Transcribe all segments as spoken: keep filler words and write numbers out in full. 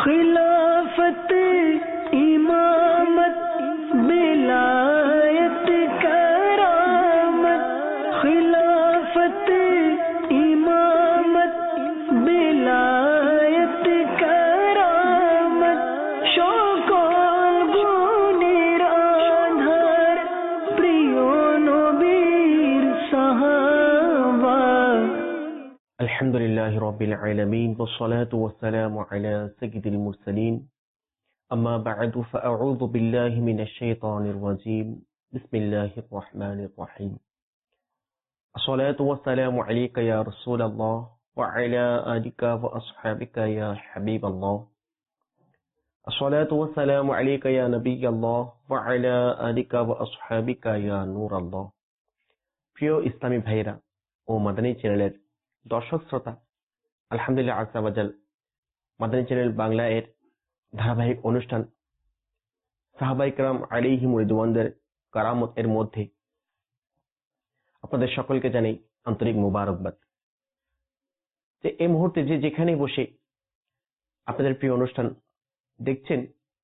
खिलाफत इमामत विलायत करामत, खिलाफत इमामत विलायत करामत, সকল গুণের আধার প্রিয় নবীর সাহাবা। الحمد لله رب العالمين والصلاة والسلام على سيد المرسلين أما بعد فأعوذ بالله من الشيطان الرجيم بسم الله الرحمن الرحيم الصلاة والسلام عليك يا رسول الله وعلى آلك وأصحابك يا حبيب الله الصلاة والسلام عليك يا نبي الله وعلى آلك وأصحابك يا نور الله প্রিয় ইসলামী ভাইরা ও মাদানী চ্যানেলের দর্শক শ্রোতা, আলহামদুলিল্লাহ আযজা ওয়া জাল মাদানী চ্যানেল বাংলা এর ধারাবাহিক অনুষ্ঠান সাহাবায়ে কেরাম আলাইহিম রিদওয়ানদের কারামত এর মধ্যে আপনাদের সকলকে জানাই আন্তরিক মোবারকবাদ। যে এই মুহূর্তে যে যেখানে বসে আপনাদের প্রিয় অনুষ্ঠান দেখছেন,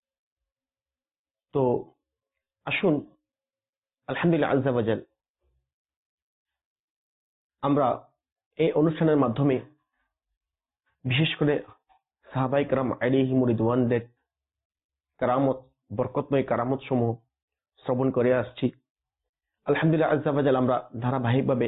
তো আসুন আলহামদুলিল্লাহ আযজা ওয়া জাল আমরা এই অনুষ্ঠানের মাধ্যমে বিশেষ করে সাহাবায়ে কেরাম আলাইহিম রিদওয়ানদের কারামত, বরকতময় কারামত সমূহ শ্রবণ করে আসছি। আলহামদুলিল্লাহ আযজা ওয়া জাল আমরা ধারাবাহিকভাবে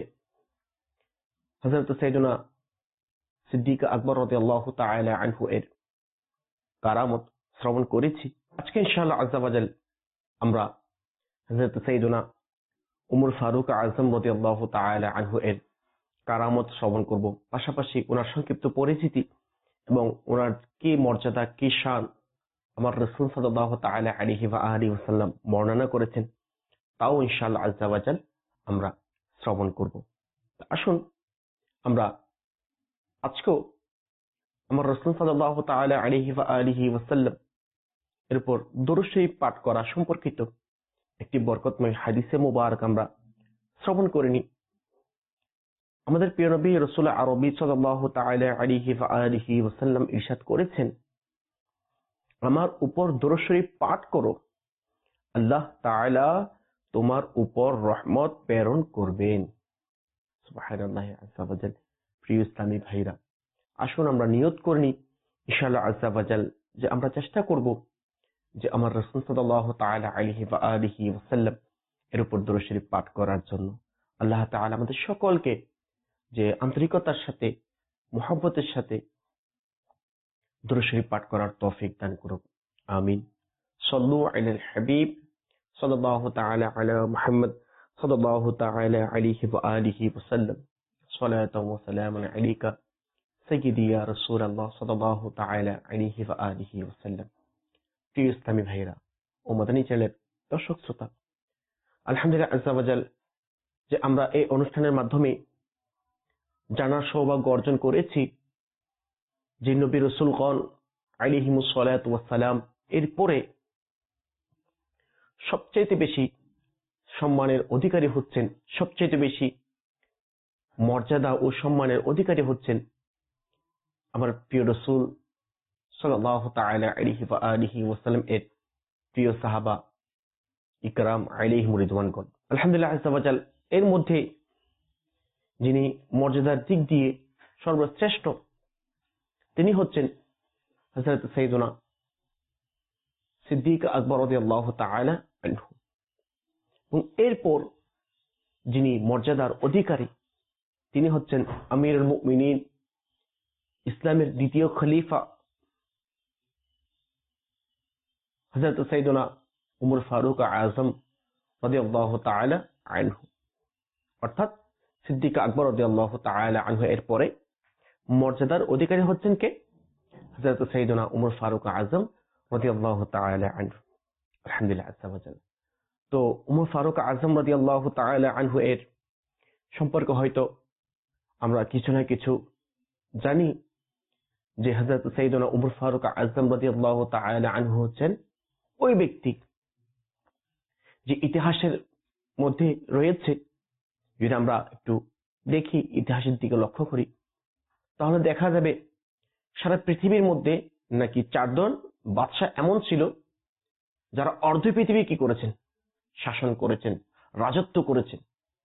হযরত সাইয়েদনা সিদ্দিক আকবর রাদিয়াল্লাহু তাআলা আনহু এর কারামত শ্রবণ করেছি। আজকে ইনশাআল্লাহ আযজা ওয়া জাল আমরা হযরত সাইয়েদনা উমর ফারুক আযম রাদিয়াল্লাহু তাআলা আনহু এর কারামত শ্রবণ করব, পাশাপাশি ওনার সংক্ষিপ্ত পরিচিতি এবং ওনার কি মর্যাদা, কি শান আমার রাসূল সাল্লাল্লাহু তাআলা আলাইহি ওয়া আলিহি ওয়াসাল্লাম বর্ণনা করেছেন, তাও ইনশাআল্লাহ আযজা ওয়া জাল আমরা শ্রবণ করব। আসুন আমরা আজকেও আমার রাসূল সাল্লাল্লাহু তাআলা আলাইহি ওয়া আলিহি ওয়াসাল্লাম এর উপর দরুদ শরীফ পাঠ করা সম্পর্কিত একটি বরকতময় হাদিসে মুবারক আমরা শ্রবণ করে নিই। আমাদের প্রিয় নবী রাসূল আরবী সাল্লাল্লাহু তাআলা আলাইহি ওয়া আলিহি ওয়াসাল্লাম ইরশাদ করেছেন, আমার উপর দরুদ শরীফ পাঠ করো, আল্লাহ তাআলা তোমার উপর রহমত প্রেরণ করবেন। সুবহানাল্লাহ আযজা ওয়া জাল। প্রিয় ইসলামী ভাইরা, আসুন আমরা নিয়ত করে নিই ইনশাআল্লাহ আযজা ওয়া জাল যে আমরা চেষ্টা করব যে আমার রাসূল সাল্লাল্লাহু তাআলা আলাইহি ওয়া আলিহি ওয়াসাল্লাম এর উপর দরুদ শরীফ পাঠ করার জন্য। আল্লাহ তাআলা আমাদের সকলকে যে আন্তরিকতার সাথে, মুহাব্বতের সাথে দরুদ শরীফ পাঠ করার তৌফিক দান করুক, আমিন। সাল্লু আলাল হাবিব সাল্লাল্লাহু তাআলা আলা মুহাম্মদ সাল্লাল্লাহু তাআলা আলাইহি ওয়া আলিহি ওয়াসাল্লাম, সালাতাও ওয়া সালামান আলাইকা সাইয়্যিদি ইয়া রাসূলুল্লাহ সাল্লাল্লাহু তাআলা আলাইহি ওয়া আলিহি ওয়াসাল্লাম। প্রিয় ইসলামী ভাইরা ও মাদানী চ্যানেলের দর্শক শ্রোতা, আলহামদুলিল্লাহ আযজা ওয়া জাল যে আমরা এই অনুষ্ঠানের মাধ্যমে জানার সৌভাগ্য অর্জন করেছি যে নবী রাসূলগণ আলাইহিমুস সালাতু ওয়াস সালাম এরপরে সবচেয়ে বেশি সম্মানের অধিকারী হচ্ছেন, সবচেয়ে বেশি মর্যাদা ও সম্মানের অধিকারী হচ্ছেন আমার প্রিয় রাসূল সাল্লাল্লাহু তাআলা আলাইহি ওয়া আলিহি ওয়াসাল্লাম এর প্রিয় সাহাবা ইকরাম আলাইহিম রিদওয়ানগণ। আলহামদুলিল্লাহ আযজা ওয়া জাল এর মধ্যে যিনি মর্যাদার দিক দিয়ে সর্বশ্রেষ্ঠ তিনি হচ্ছেন হযরত সাইয়েদনা সিদ্দিক আকবর রাদিয়াল্লাহু তাআলা আনহু। এবং এরপর যিনি মর্যাদার অধিকারী তিনি হচ্ছেন আমিরুল মুমিনিন, ইসলামের দ্বিতীয় খলিফা হযরত সাইয়েদনা উমর ফারুক আযম রাদিয়াল্লাহু তাআলা আনহু। অর্থাৎ সিদ্দিক আকবর রাদিয়াল্লাহু তাআলা আনহু এর পরে মর্যাদার অধিকারী হচ্ছেন কে? হযরত সাইয়েদনা উমর ফারুক আযম রাদিয়াল্লাহু তাআলা আনহু। আলহামদুলিল্লাহ আযজা ওয়া জাল। তো উমর ফারুক আযম রাদিয়াল্লাহু তাআলা আনহু এর সম্পর্কে হয়তো আমরা কিছু না কিছু জানি যে হযরত সাইয়েদনা উমর ফারুক আযম রাদিয়াল্লাহু তাআলা আনহু হচ্ছেন ওই ব্যক্তি যে ইতিহাসের মধ্যে রয়েছে। যদি আমরা একটু দেখি, ইতিহাসের দিকে লক্ষ্য করি, তাহলে দেখা যাবে সারা পৃথিবীর মধ্যে নাকি চারজন বাদশাহ এমন ছিল যারা অর্ধ পৃথিবী কি করেছেন, শাসন করেছেন, রাজত্ব করেছেন।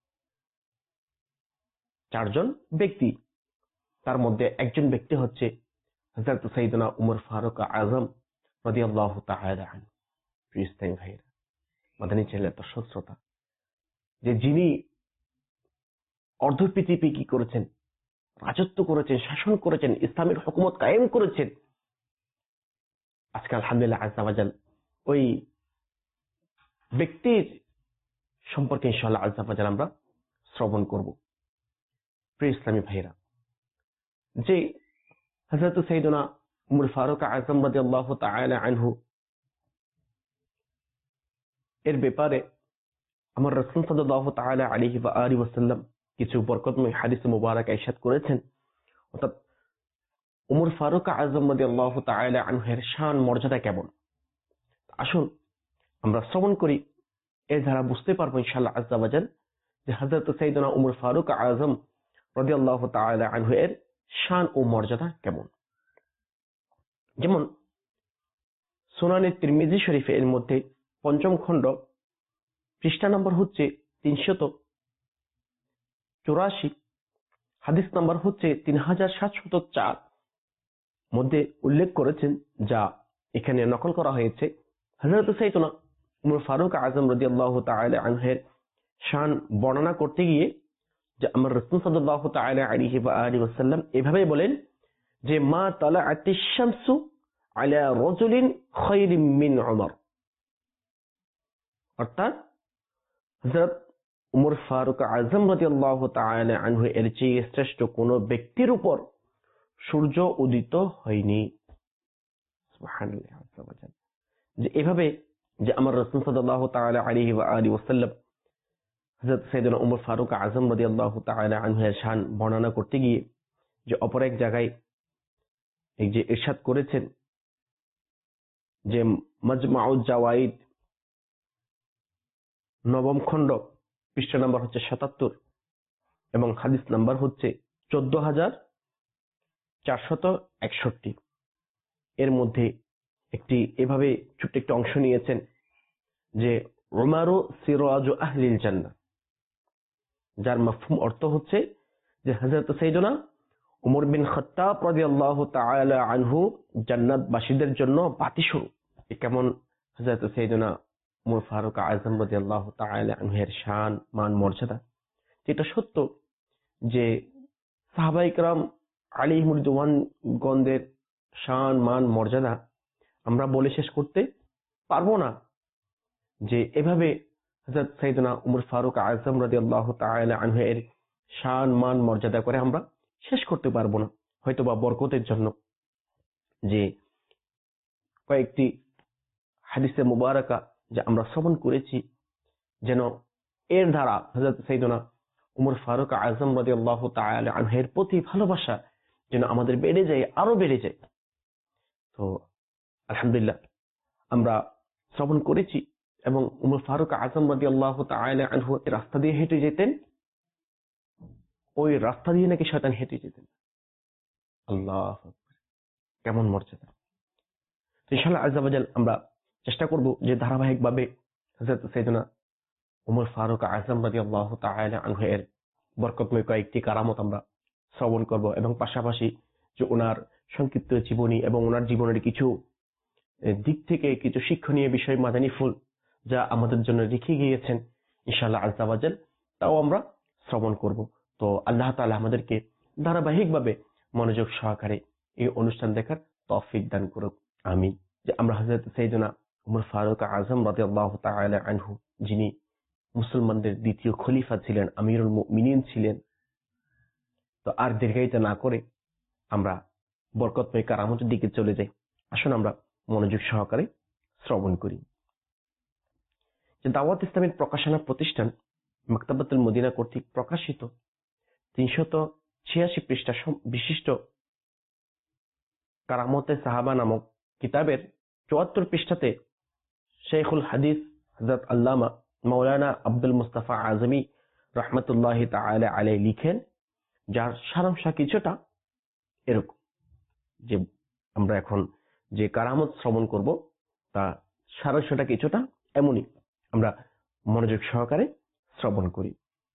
চারজন ব্যক্তি, তার মধ্যে একজন ব্যক্তি হচ্ছে হযরত সাইয়েদনা উমর ফারুক আযম রাদিয়াল্লাহু তাআলা আনহু। প্রিয় ইসলামী ভাইয়েরা, মাদানী চ্যানেলের দর্শক শ্রোতা, যে যিনি অর্ধ পৃথিবী কি করেছেন, রাজত্ব করেছেন, শাসন করেছেন, ইসলামের হুকুমত কায়েম করেছেন। আজকে আলহামদুলিল্লাহ আযজা ওয়া জাল ওই ব্যক্তির সম্পর্কে ইনশাআল্লাহ আযজা ওয়া জাল আমরা শ্রবণ করব। প্রিয় ইসলামী ভাইয়েরা, যে হযরত সাইয়েদনা উমর ফারুক আযম রাদিয়াল্লাহু তাআলা আনহু এর ব্যাপারে আমার রাসূল সাল্লাল্লাহু তাআলা আলাইহি ওয়া আলিহি ওয়াসাল্লাম কিছু বরকতময় হাদিস মুবারক ইরশাদ করেছেন। অর্থাৎ উমর ফারুক আযম রাদিয়াল্লাহু তাআলা আনহু এর শান মর্যাদা কেমন, আসুন আমরা শ্রবণ করি। এর দ্বারা বুঝতে পারবো ইনশাআল্লাহ আযজা ওয়া জাল যে হযরত সাইয়েদনা উমর ফারুক আযম রাদিয়াল্লাহু তাআলা আনহু এর শান ও মর্যাদা কেমন। যেমন সুনানে তিরমিজি শরীফে এর মধ্যে পঞ্চম খণ্ড পৃষ্ঠা নম্বর হচ্ছে তিনশত চুরাশি, হাদিস নাম্বার হচ্ছে তিন হাজার সাতশত চার মধ্যে উল্লেখ করেছেন, যা এখানে নকল করা হয়েছে। হযরত সাইয়েদনা উমর ফারুক আযম রাদিয়াল্লাহু তাআলা আনহু এর শান বর্ণনা করতে গিয়ে যে আমার রাসূল সাল্লাল্লাহু তাআলা আলাইহি ওয়া আলিহি ওয়াসাল্লাম এভাবে বলেন যে মা তালাআতিশ শামসু আলা রাজুলিন খায়রিম মিন উমর। অর্থাৎ হযরত উমর ফারুক আযম রাদিয়াল্লাহু তাআলা আনহু এর চেয়ে শ্রেষ্ঠ কোন ব্যক্তির উপর সূর্য উদিত হয়নি। সুবহানাল্লাহ। যে এভাবে যে আমার রাসূল সাল্লাল্লাহু তাআলা আলাইহি ওয়া আলিহি ওয়াসাল্লাম হযরত সাইয়েদনা উমর ফারুক আযম রাদিয়াল্লাহু তাআলা আনহু এর শান বর্ণনা করতে গিয়ে যে অপর এক জায়গায় এই যে ইরশাদ করেছেন যে মাজমাউজ জাওয়াইদ নবম খণ্ড পৃষ্ঠা নাম্বার হচ্ছে সাতাত্তর এবং হাদিস নাম্বার হচ্ছে চোদ্দ হাজার চারশত একষট্টি। এর মধ্যে একটি এভাবে ছোট্ট একটি অংশ নিয়েছেন যে উমারু সিরাজু আহলিল জান্নাহ, যার মাফহুম অর্থ হচ্ছে যে হযরত সাইয়েদনা উমর বিন খাত্তাব রাদিয়াল্লাহু তাআলা আনহু জান্নাতবাসীদের জন্য বাতিস্বরূপ। কেমন হযরত সাইয়েদনা উমর ফারুক আযম রাদিয়াল্লাহু তাআলা আনহু এর শান মান মর্যাদা, যেটা সত্য যে সাহাবায়ে কেরাম আলাইহিম রিদওয়ানগণদের শান মান মর্যাদা আমরা বলে শেষ করতে পারবো না। যে এভাবে হযরত সাইয়েদনা উমর ফারুক আযম রাদিয়াল্লাহু তাআলা আনহু এর শান মান মর্যাদা করে আমরা শেষ করতে পারবো না। হয়তোবা বরকতের জন্য যে কয়েকটি হাদিসে মুবারাকা যে আমরা শ্রবণ করেছি, যেন এর দ্বারা হযরত সাইয়েদনা উমর ফারুক আযম রাদিয়াল্লাহু তাআলা আনহু এর প্রতি ভালোবাসা যেন আমাদের বেড়ে যায়, আরো বেড়ে যায়। তো আলহামদুলিল্লাহ আমরা শ্রবণ করেছি এবং উমর ফারুক আযম রাদিয়াল্লাহু তাআলা আনহু এর রাস্তা দিয়ে হেঁটে যেতেন, ওই রাস্তা দিয়ে নাকি শয়তান হেঁটে যেতেন। আল্লাহু আকবার, কেমন মর্যাদা। তো ইনশাআল্লাহ আযজা ওয়া জাল আমরা চেষ্টা করব যে ধারাবাহিকভাবে হযরত সাইয়েদনা উমর ফারুক আযম রাদিয়াল্লাহু তাআলা আনহু এর বরকতময় কয়েকটি কারামত আমরা শ্রবণ করব এবং পাশাপাশি যে ওনার সংক্ষিপ্ত জীবনী এবং ওনার জীবনের কিছু দিক থেকে কিছু শিক্ষণীয় বিষয় মাদানী ফুল যা আমাদের জন্য রেখে গিয়েছেন ইনশাআল্লাহ আযজা ওয়া জাল, তাও আমরা শ্রবণ করব। তো আল্লাহ তাআলা আমাদেরকে ধারাবাহিকভাবে মনোযোগ সহকারে এই অনুষ্ঠান দেখার তৌফিক দান করুক, আমিন। যে আমরা হযরত সাইয়েদনা উমর ফারুক আযম রাদিয়াল্লাহু তাআলা আনহু, যিনি মুসলমানদের দ্বিতীয় খলিফা ছিলেন, আমিরুল মুমিনিন ছিলেন। তো আর দীর্ঘায়িত না করে আমরা বরকতময় কারামতের দিকে চলে যাই। আসুন আমরা মনোযোগ সহকারে শ্রবণ করি। যে দাওয়াত ইসলামের প্রকাশনা প্রতিষ্ঠান মাকতাবাতুল মদিনা কর্তৃক প্রকাশিত তিনশত ছিয়াশি পৃষ্ঠা বিশিষ্ট কারামতে সাহাবা নামক কিতাবের চুয়াত্তর পৃষ্ঠাতে শেখুল হাদিস হযরত আল্লামা মাওলানা আব্দুল মুস্তাফা আজমি রাহমাতুল্লাহি তাআলা আলাইহি লিখেন, যার সারাংশ কিছুটা এরকম। যে আমরা এখন যে কারামত শ্রবণ করব তা সারাংশটা কিছুটা এমনই, আমরা মনোযোগ সহকারে শ্রবণ করি।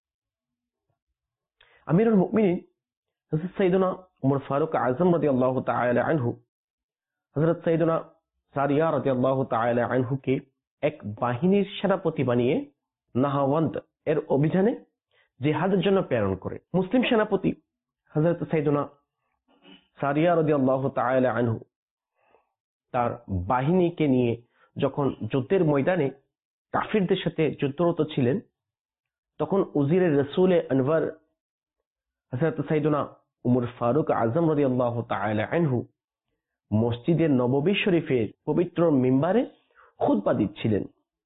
আমিরুল মুমিনিন হযরত সাইয়েদনা উমর ফারুক আযম রাদিয়াল্লাহু তাআলা আনহু হযরত সাইয়েদনা সারিয়া রাদিয়াল্লাহু তাআলা আনহুকে এক বাহিনীর সেনাপতি বানিয়ে নাহাওয়ান্দ এর অভিযানে জিহাদের জন্য প্রেরণ করে। মুসলিম সেনাপতি হযরত সাইয়েদনা সারিয়া রাদিয়াল্লাহু তাআলা আনহু তার বাহিনীকে নিয়ে যখন যুদ্ধের ময়দানে কাফিরদের সাথে যুদ্ধরত ছিলেন, তখন উজিরে রাসূলে আনওয়ার হযরত সাইয়েদনা উমর ফারুক আযম রাদিয়াল্লাহু তাআলা আনহু মসজিদে নববী শরীফের পবিত্র মিম্বারে খুতবা দিচ্ছিলেন।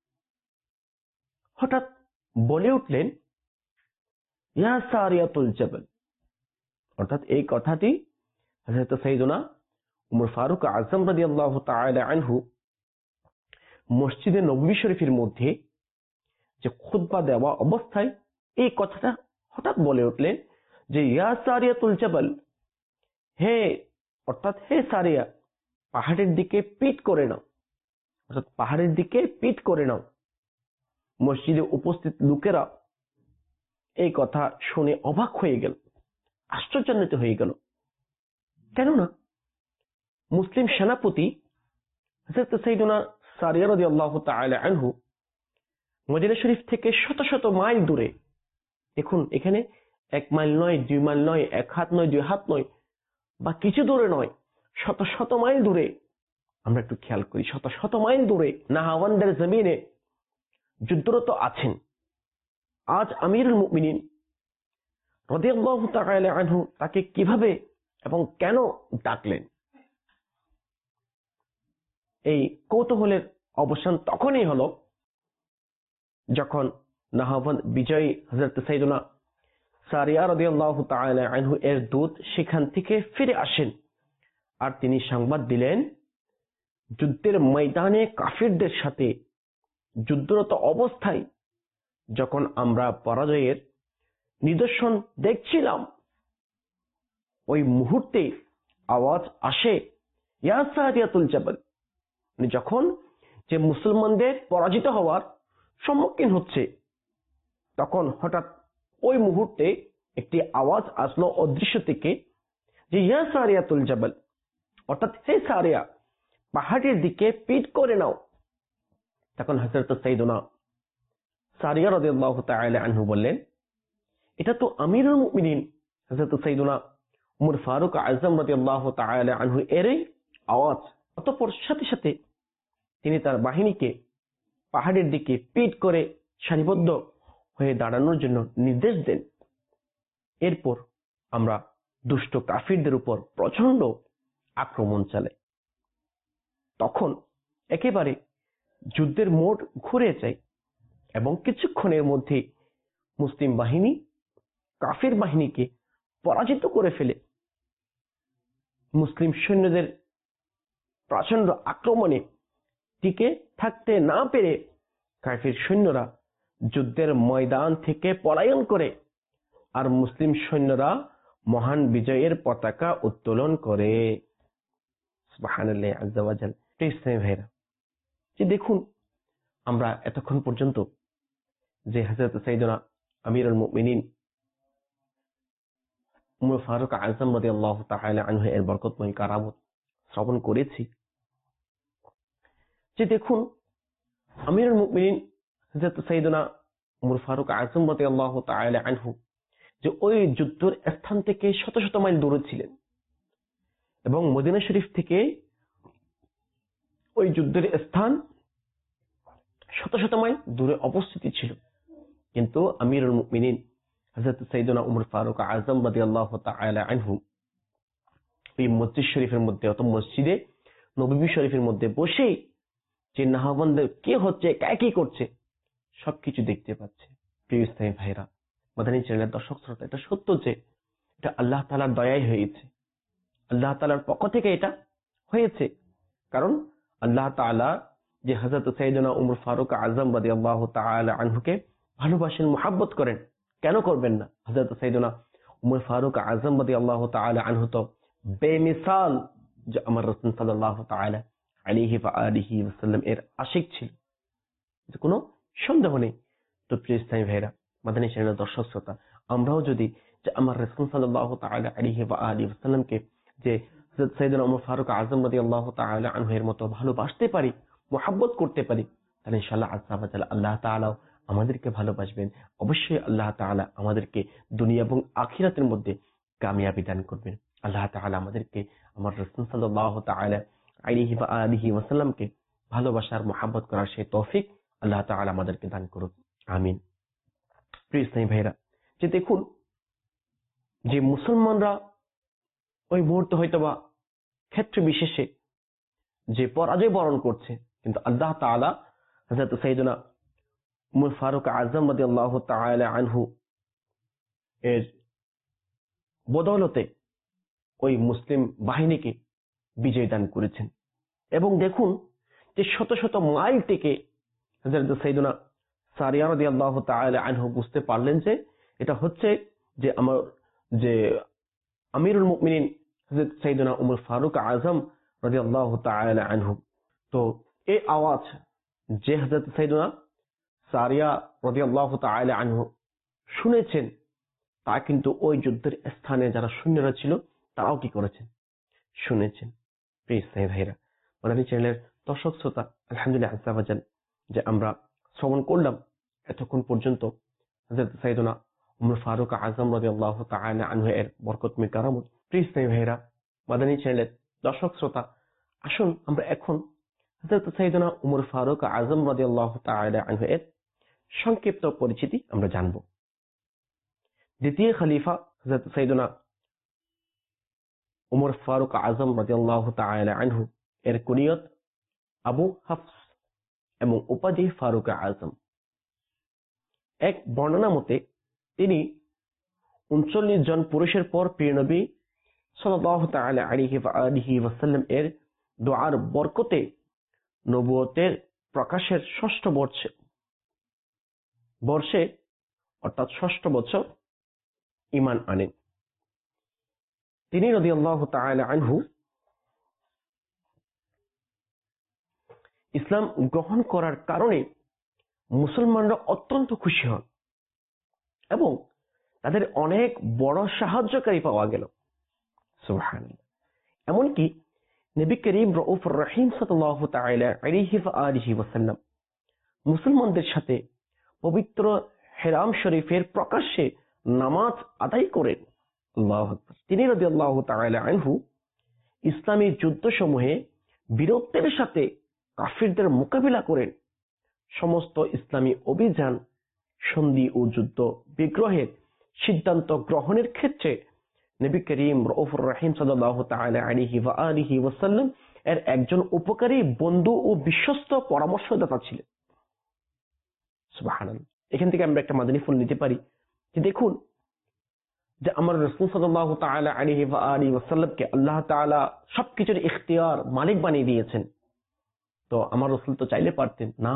হঠাৎ বলে উঠলেন, ইয়া সারিয়াতুল জাবাল, অর্থাৎ এই কথাটি হযরত সাইয়েদনা উমর ফারুক আযম রাদিয়াল্লাহু তাআলা আনহু মসজিদে নববী শরীফের মধ্যে যে খুতবা দেওয়া অবস্থায় এই কথাটা হঠাৎ বলে উঠলেন যে ইয়া সারিয়াতুল জাবাল, হে অর্থাৎ হে সারিয়া, পাহাড়ের দিকে পিঠ করে নাও, অর্থাৎ পাহাড়ের দিকে পিঠ করে নাও। মসজিদে উপস্থিত লোকেরা এই কথা শুনে অবাক হয়ে গেল, আশ্চর্যান্বিত হয়ে গেল। কেননা মুসলিম সেনাপতি হযরত সাইয়েদনা সারিয়া রাদিয়াল্লাহু তাআলা আনহু মদিনা শরীফ থেকে শত শত মাইল দূরে, দেখুন এখানে এক মাইল নয়, দুই মাইল নয়, এক হাত নয়, দুই হাত নয়, বা কিছু দূরে নয়, শত শত মাইল দূরে, আমরা একটু খেয়াল করি, শত শত মাইল দূরে নাহাওয়ান্দের জমিনে যুদ্ধরত আছেন। আজ আমিরুল মুমিনিন রাদিয়াল্লাহু তাআলা আনহু তাকে কিভাবে এবং কেন ডাকলেন? এই কৌতূহলের অবসান তখনই হলো যখন নাহাওয়ান্দ বিজয়ী হযরত সাইয়েদনা সারিয়া রাদিয়াল্লাহু তাআলা আনহু এর দূত সেখান থেকে ফিরে আসেন, আর তিনি সংবাদ দিলেন, যুদ্ধের ময়দানে কাফিরদের সাথে যুদ্ধরত অবস্থায় যখন আমরা পরাজয়ের নিদর্শন দেখছিলাম, ওই মুহূর্তে আওয়াজ আসে, ইয়া সারিয়াতুল জাবাল, যখন যে মুসলমানদের পরাজিত হওয়ার সম্মুখীন হচ্ছে, তখন হঠাৎ ওই মুহূর্তে একটি আওয়াজ আসলো অদৃশ্য থেকে যে ইয়া সারিয়াতুল জাবাল, অর্থাৎ হে সারিয়া, পাহাড়ের দিকে পিঠ করে নাও। তখন হযরত সাইয়েদনা সারিয়া রাদিয়াল্লাহু তাআলা আনহু বললেন, এটা তো আমিরুল মুমিনিন হযরত সাইয়েদনা উমর ফারুক আযম রাদিয়াল্লাহু তাআলা আনহু এরই আওয়াজ। অতঃপর সাথে সাথে তিনি তার বাহিনীকে পাহাড়ের দিকে পিঠ করে সারিবদ্ধ হয়ে দাঁড়ানোর জন্য নির্দেশ দেন। এরপর আমরা দুষ্ট কাফিরদের উপর প্রচন্ড আক্রমণ চালাই। তখন একেবারে যুদ্ধের মোড় ঘুরে যায় এবং কিছুক্ষণের মধ্যে মুসলিম বাহিনী কাফির বাহিনীকে পরাজিত করে ফেলে। মুসলিম সৈন্যদের প্রচন্ড আক্রমণে টিকে থাকতে না পেরে কাফির সৈন্যরা যুদ্ধের ময়দান থেকে পলায়ন করে, আর মুসলিম সৈন্যরা মহান বিজয়ের পতাকা উত্তোলন করে। সুবহানাল্লাহ আযজা ওয়া জাল। ইসলামী ভাইরা, যে দেখুন আমরা এতক্ষণ পর্যন্ত যে হযরত সাইয়েদনা আমিরুল মুমিনিন উমর ফারুক আযম রাদিয়াল্লাহু তাআলা আনহু এর বরকতময় কারামত শ্রবণ করেছি, যে দেখুন আমিরুল মুমিনিন হযরত সাইয়েদনা উমর ফারুক আযম রাদিয়াল্লাহু তাআলা আনহু যে ওই যুদ্ধের স্থান থেকে শত শত মাইল দূরে ছিলেন এবং মদিনা শরীফ থেকে ওই যুদ্ধের স্থান শত শত মাইল দূরে অবস্থিত ছিল, কিন্তু আমিরুল মুমিনিন হযরত সাইয়েদনা উমর ফারুক আযম রাদিয়াল্লাহু তাআলা আনহু এই মসজিদ শরীফের মধ্যে, অত মসজিদে নববী শরীফের মধ্যে বসে যে নাহাওয়ান্দ কে হচ্ছে, কে কি করছে, সবকিছু দেখতে পাচ্ছে। প্রিয় ইসলামী ভাইরা, মাদানী চ্যানেলের দর্শক শ্রোতা, এটা সত্য যে এটা আল্লাহ তাআলার দয়াই হয়েছে, আল্লাহ তাআলার পক্ষ থেকে এটা হয়েছে। কারণ আল্লাহ তাআলা যে হযরত সাইয়েদনা উমর ফারুক আযম রাদিয়াল্লাহু তাআলা আনহুকে ভালোবাসেন, মুহাব্বত করেন, কেন করবেন না? হযরত সাইয়েদনা উমর ফারুক আযম রাদিয়াল্লাহু তাআলা আনহু তো বেমিসাল যে আমার রাসূল সাল্লাল্লাহু তাআলা আলাইহি ওয়া আলিহি ওয়াসাল্লাম এর আশিক ছিল, কোনো সন্দেহ নেই। তো প্রিয় ইসলামী ভাইরা, মাদানী চ্যানেলের দর্শক শ্রোতা, আমরাও যদি যে আমার রাসূল সাল্লাল্লাহু তাআলা আলাইহি ওয়া আলিহি ওয়াসাল্লামকে যে হযরত সাইয়েদনা ওমর ফারুক আযম রাদিয়াল্লাহু তাআলা আনহু এর মতো ভালোবাসতে পারি, মুহাব্বত করতে পারি, তাহলে ইনশাআল্লাহ আযজা ওয়া জাল্লা আল্লাহ তাআলা আমাদেরকে ভালোবাসবেন। অবশ্যই আল্লাহ তাআলা আমাদেরকে দুনিয়া এবং আখিরাতের মধ্যে কামিয়াবি দান করবেন। আল্লাহ তাআলা আমাদেরকে আমার রাসূল সাল্লাল্লাহু তাআলা আলাইহি ওয়া আলিহি ওয়াসাল্লামকে ভালোবাসার, মুহাব্বত করার সেই তৌফিক আল্লাহ তাআলা আমাদেরকে দান করুন, আমিন। প্রিয় ইসলামী ভাইরা, যে দেখুন যে মুসলমানরা ওই মুহূর্তে হয়তোবা ক্ষেত্র বিশেষে যে পরাজয় বরণ করছে, কিন্তু আল্লাহ তাআলা হযরত সাইয়েদনা উমর ফারুক আযম রাদিয়াল্লাহু তাআলা আনহু এর বদৌলতে ওই মুসলিম বাহিনীকে বিজয় দান করেছেন। এবং দেখুন যে শত শত মাইল থেকে হযরত সাইয়েদনা সারিয়া রাদিয়াল্লাহু তাআলা আনহু বুঝতে পারলেন যে এটা হচ্ছে যে আমার যে আমিরুল মুমিনিন হযরত সাইয়েদনা উমর ফারুক আযম রাদিয়াল্লাহু তাআলা আনহু। তো এই আওয়াজ যে হযরত সাইয়েদনা সারিয়া রাদিয়াল্লাহু তাআলা আনহু শুনেছেন, তা কিন্তু ওই যুদ্ধের স্থানে যারা সৈন্যরা ছিল তারাও কি করেছেন, শুনেছেন। প্রিয় ইসলামী ভাইরা, মাদানী চ্যানেলের দর্শক শ্রোতা, আলহামদুলিল্লাহ আযজা ওয়া জাল যে আমরা শ্রবণ করলাম এতক্ষণ পর্যন্ত হযরত সাইয়েদনা উমর ফারুক আযম রাদিয়াল্লাহু তাআলা আনহু এর বরকতময় কারামত। প্রিয় ইসলামী ভাইরা, মাদানী চ্যানেলের দর্শক শ্রোতা, আসুন আমরা এখন হযরত সাইয়েদনা উমর ফারুক আযম রাদিয়াল্লাহু তাআলা আনহু এর সংক্ষিপ্ত পরিচিতি আমরা জানব। দ্বিতীয় খলিফা হযরত সাইয়েদনা উমর ফারুক আযম রাদিয়াল্লাহু তাআলা আনহু এর কুনিয়ত আবু হাফস এবং উপাধি ফারুক আযম। এক বর্ণনা মতে তিনি উনচল্লিশ জন পুরুষের পর প্রিয় নবী সাল্লাল্লাহু তাআলা আলাইহি ওয়া আলিহি ওয়াসাল্লাম এর দোয়ার বরকতে নবুয়তের প্রকাশের ষষ্ঠ বর্ষে বর্ষে অর্থাৎ ষষ্ঠ বছর ঈমান আনেন। তিনি রাদিয়াল্লাহু তাআলা আনহু ইসলাম গ্রহণ করার কারণে মুসলমানরা অত্যন্ত খুশি হন এবং তাদের অনেক বড় সাহায্যকারী পাওয়া গেল। সুবহানাল্লাহ। এমনকি নবী করিম রাউফুর রহিম সাল্লাল্লাহু তাআলা আলাইহি ওয়া আলিহি ওয়াসাল্লাম মুসলমানদের সাথে পবিত্র হেরাম শরীফের প্রকাশ্যে নামাজ আদায় করেন। আল্লাহু আকবার। তিনি রাদিয়াল্লাহু তাআলা আনহু ইসলামী যুদ্ধসমূহে বীরত্বের সাথে কাফিরদের মোকাবিলা করেন। সমস্ত ইসলামী অভিযান, সন্ধি ও যুদ্ধ বিগ্রহের সিদ্ধান্ত গ্রহণের ক্ষেত্রে নবী করিম রাউফুর রহিম সাল্লাল্লাহু তাআলা আলাইহি ওয়া আলিহি ওয়াসাল্লাম এর একজন উপকারী বন্ধু ও বিশ্বস্ত পরামর্শদাতা ছিলেন। সুবহানাল্লাহ। এখান থেকে আমরা একটা মাদানী ফুল নিতে পারি যে দেখুন যে আমার রাসূল সাল্লাল্লাহু তাআলা আলাইহি ওয়া আলিহি ওয়াসাল্লামকে আল্লাহ তাআলা সবকিছুর ইখতিয়ার, মালিক বানিয়ে দিয়েছেন। তো আমার রাসূল তো চাইলে পারতেন না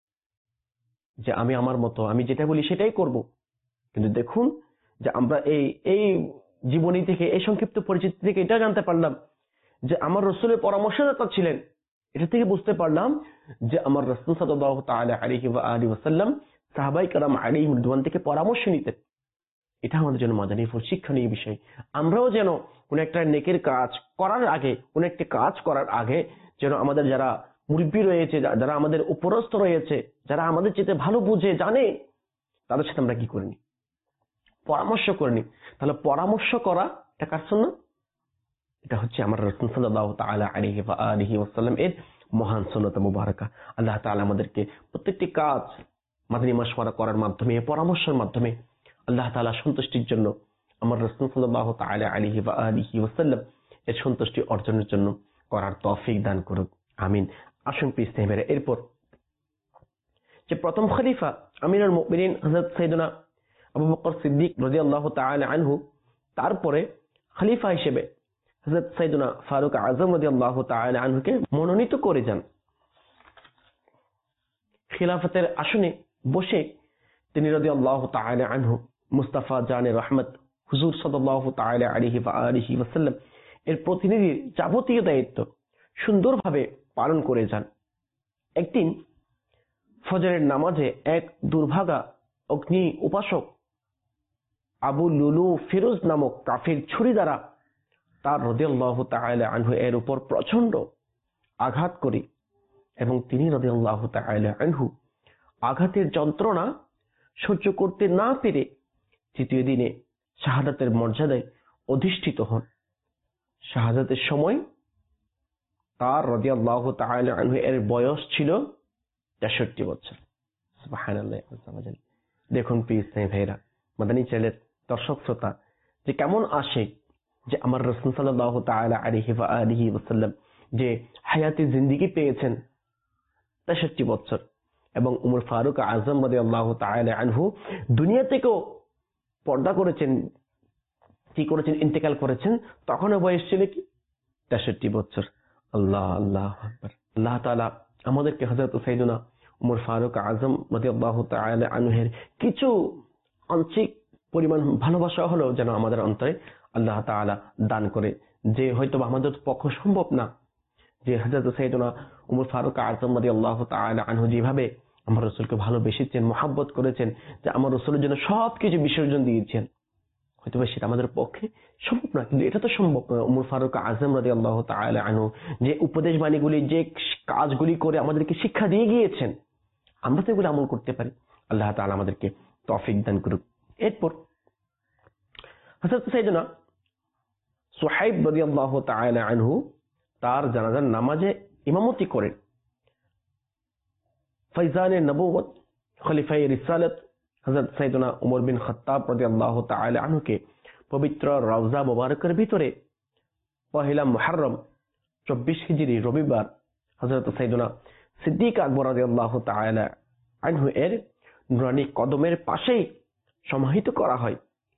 যে আমি আমার মতো আমি যেটা বলি সেটাই করব, কিন্তু দেখুন যে আমরা এই এই জীবনী থেকে, এই সংক্ষিপ্ত পরিচিতি থেকে এটা জানতে পারলাম যে আমার রাসূলের পরামর্শদাতা ছিলেন। এটা থেকে বুঝতে পারলাম যে আমার রাসূল সাল্লাল্লাহু তাআলা আলাইহি ওয়া আলিহি ওয়াসাল্লাম সাহাবায়ে কেরাম আলাইহিম রিদওয়ান থেকে পরামর্শ নিতেন। এটা আমাদের জন্য মাদানী ফুল শিক্ষণীয় বিষয়। আমরাও যেন কোন একটা নেকের কাজ করার আগে, কোন একটা কাজ করার আগে যেন আমাদের যারা মুরব্বী রয়েছে, যারা আমাদের উপরস্থ রয়েছে, যারা আমাদের চেয়ে ভালো বুঝে জানে, তাদের সাথে আমরা কি করিনি, পরামর্শ করিনি। তাহলে পরামর্শ করা এটা কার সুন্নাত? এটা হচ্ছে আমার রাসূল সাল্লাল্লাহু তাআলা আলাইহি ওয়া আলিহি ওয়াসাল্লাম এর মহান সুন্নাত মুবারাকা। আল্লাহ তাআলা আমাদেরকে প্রত্যেকটি কাজ মাদানী মাশওয়ারা করার মাধ্যমে, পরামর্শের মাধ্যমে আল্লাহ তাআলা সন্তুষ্টির জন্য, আমার রাসূল সাল্লাল্লাহু তাআলা আলাইহি ওয়া আলিহি ওয়াসাল্লাম এর সন্তুষ্টি অর্জনের জন্য করার তৌফিক দান করুক, আমিন। আসুন প্রিয় ভাইরা, এরপর যে প্রথম খলিফা আমিরুল মুমিনিন হযরত সাইয়েদনা আবু বকর সিদ্দিক রাদিয়াল্লাহু তাআলা আনহু, তারপরে খলিফা হিসেবে হযরত সাইয়েদনা ফারুক আযম রাদিয়াল্লাহু তাআলা আনহুকে মনোনীত করে যান। খিলাফতের আসনে বসে তিনি রাদিয়াল্লাহু তাআলা আনহু মুস্তাফা জানে রহমত হুজুর সাল্লাল্লাহু তাআলা আলাইহি ওয়া আলিহি ওয়াসাল্লাম এর প্রতিনিধির যাবতীয় দায়িত্ব সুন্দরভাবে পালন করে যান। একদিন ফজরের নামাজে এক দুর্ভাগা অগ্নি উপাসক আবু লুলু ফিরোজ নামক কাফির ছুরি দ্বারা তার রাদিয়াল্লাহু তাআলা আনহু এর উপর প্রচন্ড আঘাত করে এবং তিনি রাদিয়াল্লাহু তাআলা আনহু আঘাতের যন্ত্রণা সহ্য করতে না পেরে তৃতীয় দিনে শাহাদাতের মর্যাদায় অধিষ্ঠিত হন। শাহাদাতের সময় তার রাদিয়াল্লাহু তাআলা আনহু এর বয়স ছিল তেষট্টি বছর। সুবহানাল্লাহ। দেখুন প্রিয় ইসলামী ভাইরা, মাদানী চ্যানেলের দর্শক শ্রোতা, যে কেমন আসে যে আমার রাসূল সাল্লাল্লাহু তাআলা আলাইহি ওয়া আলিহি ওয়াসাল্লাম যে হায়াতে জিন্দেগি পেয়েছেন তেষট্টি বছর এবং উমর ফারুক আজম রাদিয়াল্লাহু তাআলা আনহু দুনিয়া থেকেও পর্দা করেছেন, কি করেছেন, ইন্তেকাল করেছেন, তখনও বয়স ছিল কি তেষট্টি বছর। আল্লাহ আল্লাহ আকবার। আল্লাহ তাআলা আমাদেরকে হযরত সাইয়েদনা উমর ফারুক আজম রাদিয়াল্লাহু তাআলা আনহুর কিছু আংশিক পরিমাণ ভালোবাসা হলেও যেন আমাদের অন্তরে আল্লাহ তাআলা দান করে, যে হয়তো আমাদের পক্ষে সম্ভব না যে হযরত সাইয়েদনা উমর ফারুক আজম রাদিয়াল্লাহু তাআলা আনহু যেভাবে আমার রাসূলকে ভালোবেসেছেন, মহব্বত করেছেন, যে আমার রাসূলের জন্য সবকিছু বিসর্জন দিয়েছেন, হয়তো সেটা আমাদের পক্ষে সম্ভব না, কিন্তু এটা তো সম্ভব। উমর ফারুক আজম রাদিয়াল্লাহু তাআলা আনহু যে উপদেশ বাণীগুলি, যে কাজগুলি করে আমাদেরকে শিক্ষা দিয়ে গিয়েছেন, আমরা তো এগুলো আমল করতে পারি। আল্লাহ তাআলা আমাদেরকে তৌফিক দান করুক। এরপর হযরত সাইয়েদনা সুহাইব রাদিয়াল্লাহু তাআলা আনহু তার জানাজার নামাজে ইমামতি করেন। ফয়জানে নবুয়ত, খলিফায়ে রিসালাত হযরত সাইয়েদনা উমর বিন খাত্তাব রাদিয়াল্লাহু তাআলা আনহুকে পবিত্র রওজা মুবারকের ভিতরে পহেলা মুহররম চব্বিশ হিজরি রবিবার হযরত সাইয়েদনা সিদ্দিক আকবর রাদিয়াল্লাহু তাআলা আনহু এর নুরানি কদমের পাশেই সমাহিত করা হয়।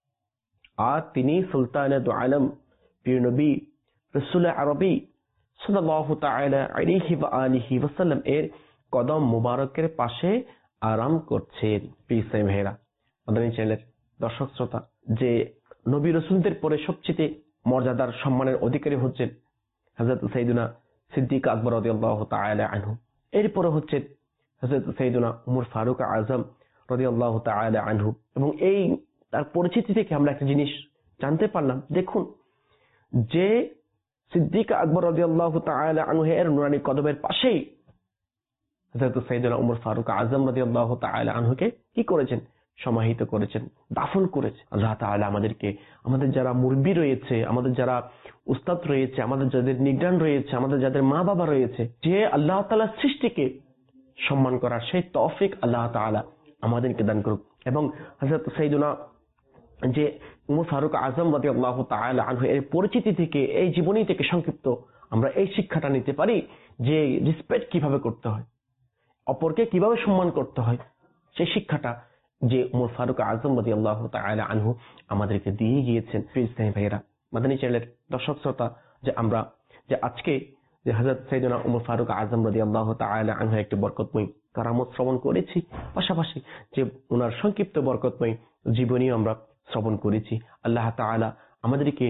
আর তিনি সুলতানে দু আলম পীর নবী রাসূল আরবি সাল্লাল্লাহু তাআলা আলাইহি ওয়া আলিহি ওয়াসাল্লাম এর কদম মুবারকের পাশে আরাম করছেন। প্রিয় ভাইরা, মাদানী চ্যানেলের দর্শক শ্রোতা, যে নবী রাসূলদের পরে সবচেয়ে মর্যাদার সম্মানের অধিকারী হচ্ছেন হযরত সাইয়েদনা সিদ্দিক আকবর রাদিয়াল্লাহু তাআলা আনহু, এরপরে হচ্ছে হযরত সাইয়েদনা উমর ফারুক আজম রাদিয়াল্লাহু তাআলা আনহু। এবং এই তার পরিচিতি থেকে আমরা একটা জিনিস জানতে পারলাম, দেখুন যে সিদ্দিক আকবর রাদিয়াল্লাহু তাআলা আনহু এর নুরানি কদমের পাশেই হযরত সাইয়েদনা উমর ফারুক আজম রাদিয়াল্লাহু তাআলা আনহুকে কি করেছেন, সমাহিত করেছেন, দাফন করেছেন। আল্লাহ তাআলা আমাদেরকে, আমাদের যারা মুরব্বি রয়েছে, আমাদের যারা উস্তাদ রয়েছে, আমাদের যাদের নিগরান রয়েছে, আমাদের যাদের মা বাবা রয়েছে, যে আল্লাহ তাআলার সৃষ্টিকে সম্মান করার সেই তৌফিক আল্লাহ তাআলা আমাদেরকে দান করুক। এবং হযরত সাইয়েদনা যে উমর ফারুক আজম রাদিয়াল্লাহু তাআলা আনহু এর পরিচিতি থেকে, এই জীবনী থেকে সংক্ষিপ্ত আমরা এই শিক্ষাটা নিতে পারি যে রেসপেক্ট কিভাবে করতে হয়, অপরকে কিভাবে সম্মান করতে হয়, সেই শিক্ষাটা যে উমর ফারুক আজম রাদিয়াল্লাহু তাআলা আনহু আমাদেরকে দিয়ে গিয়েছেন। প্রিয় ইসলামী ভাইয়েরা, মাদানী চ্যানেলের দর্শক শ্রোতা, যে আমরা যে আজকে যে হযরত সাইয়েদনা উমর ফারুক আজম রাদিয়াল্লাহু তাআলা আনহু একটি বরকতময় কারামত শ্রবণ করেছি, পাশাপাশি যে ওনার সংক্ষিপ্ত বরকতময় জীবনীও আমরা শ্রবণ করেছি। আল্লাহ তাআলা আমাদেরকে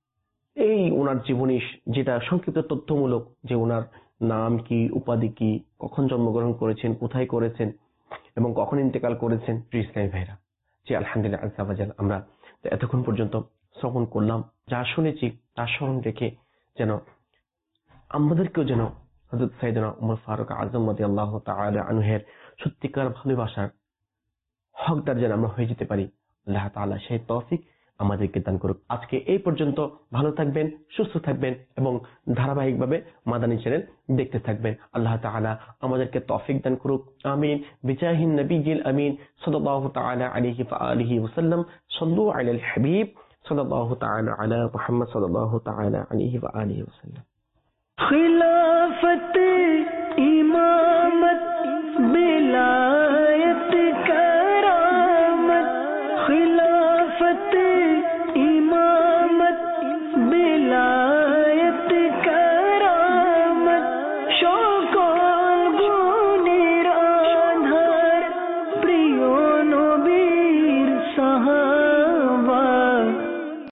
এই ওনার জীবনী, যেটা সংক্ষিপ্ত তথ্যমূলক, যে ওনার নাম কি, উপাধি কি, কখন জন্মগ্রহণ করেছেন, কোথায় করেছেন এবং কখন ইন্তেকাল করেছেন, প্রিয় ইসলামী ভাইরা, যে আলহামদুলিল্লাহ আযজা ওয়া জাল আমরা এতক্ষণ পর্যন্ত শ্রবণ করলাম, যা শুনেছি তা স্মরণ রেখে যেন আমাদেরকেও যেন হযরত সাইয়েদনা উমর ফারুক আজম রাদিয়াল্লাহু তাআলা আনহুর সত্যিকার ভালোবাসার হকদার যেন আমরা হয়ে যেতে পারি। আল্লাহ তাআলা সেই তৌফিক আমাদেরকে দান করুক। আজকে এই পর্যন্ত। ভালো থাকবেন, সুস্থ থাকবেন এবং ধারাবাহিকভাবে মাদানী চ্যানেল দেখতে থাকবেন। আল্লাহ তাআলা আমাদেরকে তৌফিক দান করুক। আমিন। বিজাহিন নবিয়িল আমিন সাল্লাল্লাহু তাআলা আলাইহি ওয়া আলিহি ওয়াসাল্লাম। সাল্লু আলাল হাবিব সাল্লাল্লাহু তাআলা আলা মুহাম্মদ সাল্লাল্লাহু তাআলা আলাইহি ওয়া আলিহি ওয়াসাল্লাম। खिलाफत इमामत बिला